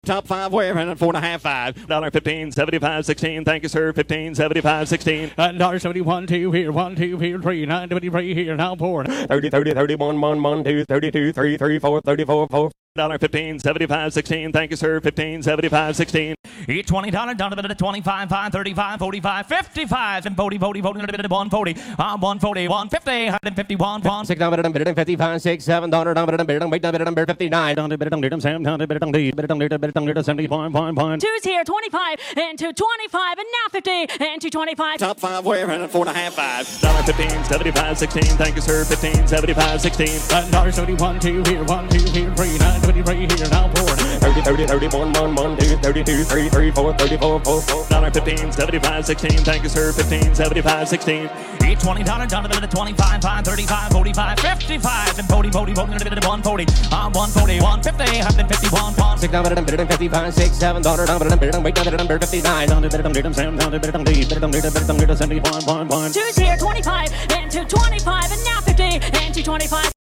Top five where and 4.5 $5.15 75 16. Thank you, sir. 15 75 16. $71 2 here 1 2 here 3 9 23 here now 4 30 30 31 1 1 2 32 3 3 4 34 4. $15 75 16. Thank you, sir. 15 75 16. Each $20 down to 25 5 35 45 55 and 40 40 40 140 140 150 151 1 6 down 55 6 7 down 59 Two's here, 25 and 225 and now 50 and 225. Top five where and 4.5 $5.15 75 16. Thank you, sir. 15 75 16. $71 2 here 1 2 here 3 9 23 here now 4 30 30 31 1 1 2 32 3 3 4 34 4 $15 75 16. Thank you, sir. 15 75 16. Each $20 down to 25 5 35 45 55 and 40 40 40 140 140 150 151 1 6 down 55 6 7 down 59 Two's here, 25 and 225 and now 50 and 225.